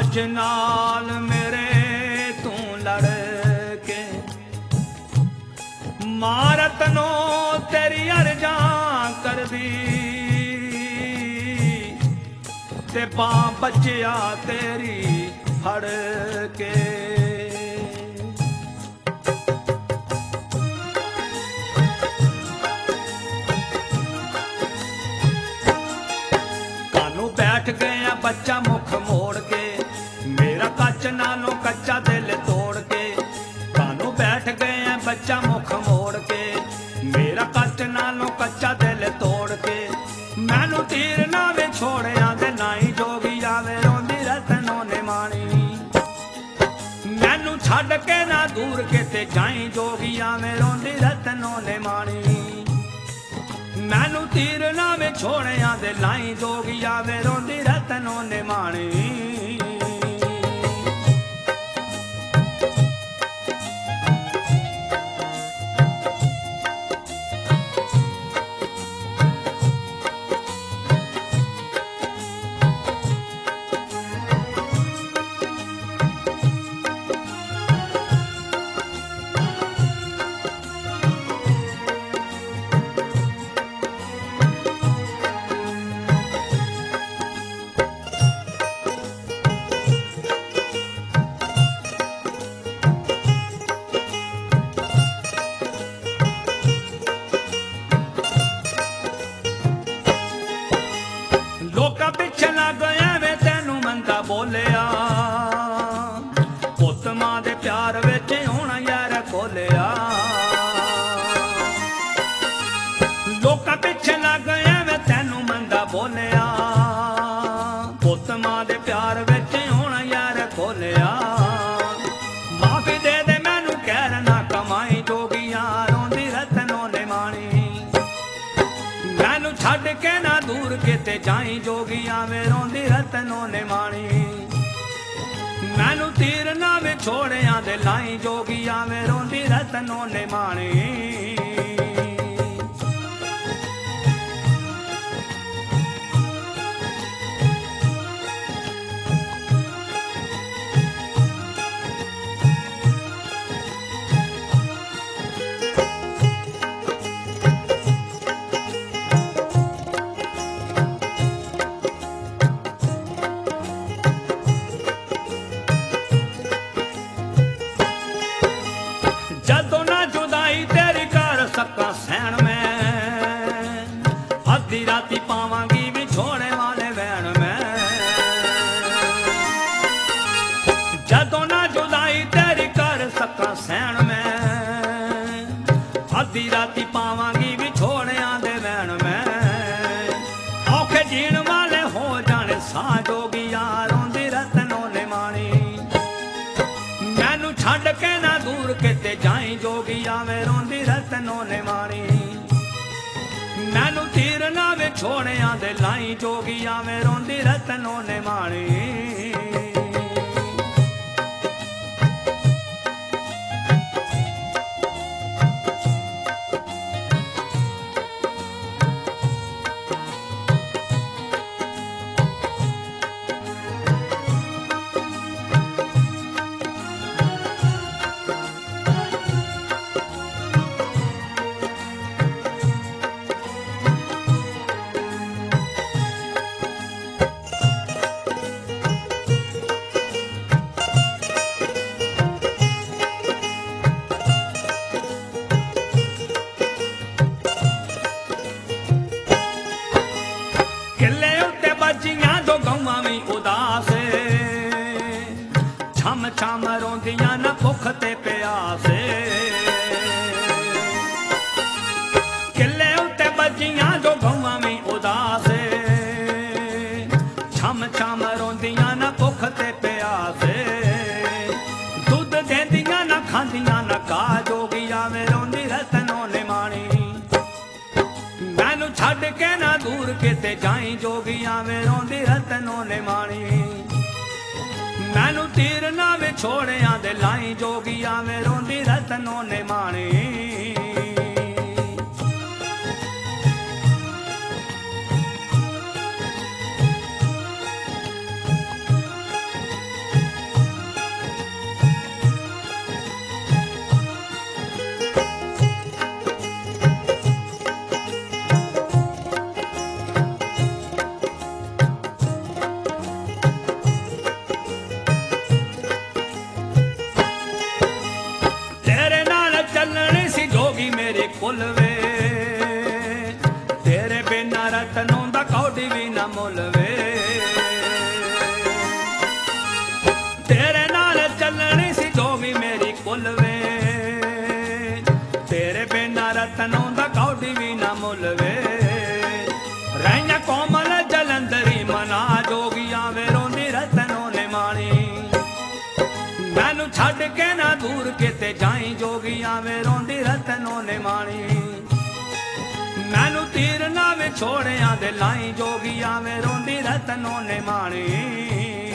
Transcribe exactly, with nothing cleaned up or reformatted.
कच नाल मेरे तू लड़ के मारत नो तेरी अर्जा कर दी ते पां बचिया तेरी फड़ के बैठ गया बच्चा मुख मोड़ के मेरा कच नालों कच्चा दिल तोड़ के कानू बैठ गया बच्चा मुख मोड़ के मेरा कच नालों कच्चा दिल तोड़ के मैनू तीर ना वे छोड़िया दे नाई जोगी आवे रोंदी रतनों ने मानी मैनू छड़ के ना दूर के ते जाई जोगी आवे रोंदी रतनों ने मानी मैनू तीर ना वे छोड़िया दे लाई जोगी आवे रोंदी रतनों ने मानी पिछे लग गया वे तेनू मंदा बोलिया पुत मां दे प्यार विच होना यार खोलिया लोका पिछे लग गया वे तेनू मंदा बोलिया पुत मां दे प्यार विच होना यार खोलिया माफी दे दे मैनू कहर ना कमाई जोगिया रोंदी रतनों ने मानी मैनू छड़ के ना दूर के ते जाई जोगिया में रोंदी रतनों ने मानी मैनू तीर ना वे छोड़िया दे लाई जोगिया में रोंदी रतनों ने मानी जदों ना जुदाई तेरी कर सका सैन में अद्धी राती पावांगी भी छोड़े वाले वैन में जदों ना जुदाई तेरी कर सका सैन में अद्धी राती पावांगी भी छोड़े आंदे वैन में औखे जीण वाले हो जाने सा जोगिया रोंदी रतनों ने मानी मैनू छड़ के ना दूर के ते जाई जोगिया में रोंदी रतनों ने मानी मैनू तीर ना वे छोड़िया दे लाई जोगिया में रोंदी रतनों ने मानी छम छम रोंदियां न भुख ते प्यासे किले उत्ते बजियां जो गौवां भी उदासे छम छम रोंदियां न भुख ते प्यासे दुध देंदियां न खांदियां न का जोगिया में रोंदी रतनों ने मानी मैनू छड़ के ना दूर के ते जाई जोगिया में रोंदी रतनों ने मानी मैनू तीर ना वे छोड़िया दे लाई जोगिया में रोंदी रतनों ने मानी रतनों दा कौड़ी भी ना मुल वे तेरे नाल चलनी सी जोगी मेरी कुल वे तेरे बिना रतनों दा कौड़ी भी ना मुल वे रैया कोमल जलंधरी मना जोगिया वे रोंदी रतनों ने माणी मैनू छड़ के ना दूर किते जाई जोगिया वे रोंदी रतनों ने माणी मैनू तीर ना वे छोड़िया दे लाई जोगिया वे रोंदी रतनों ने माणी